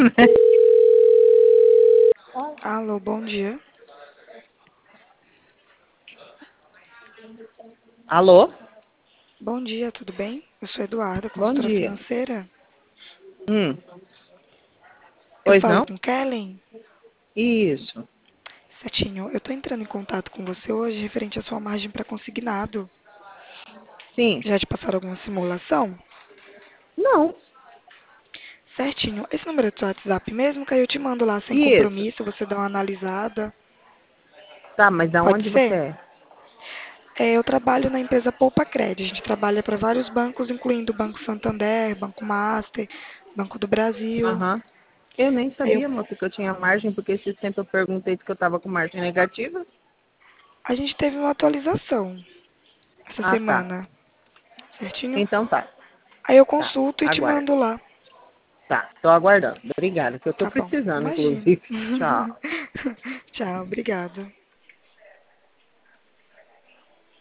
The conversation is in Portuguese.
Alô, bom dia. Alô? Bom dia, tudo bem? Eu sou Eduarda, Bom consultora dia. financeira. Hum, Eu Pois falo não? com Kellen. Isso. Certinho, eu estou entrando em contato com você hoje referente à sua margem para consignado. Sim. Já te passaram alguma simulação? Não. Certinho. Esse número é do seu WhatsApp mesmo, que aí eu te mando lá sem Isso. compromisso, você dá uma analisada. Tá, mas da Pode onde você ser? é? Eu trabalho na empresa Poupa Cred. A gente trabalha para vários bancos, incluindo o Banco Santander, Banco Master, Banco do Brasil. Aham. Eu nem Aí eu- sabia, moça, que eu tinha margem, porque esse tempo eu perguntei que eu tava com margem negativa. a gente teve uma atualização essa Ah, tá. semana, certinho? Então tá. Aí eu Tá. consulto e te Aguardo. mando lá. Tá. Tô aguardando. Obrigada, que eu tô Tá bom. precisando, Imagina. inclusive. Tchau. Tchau, obrigada.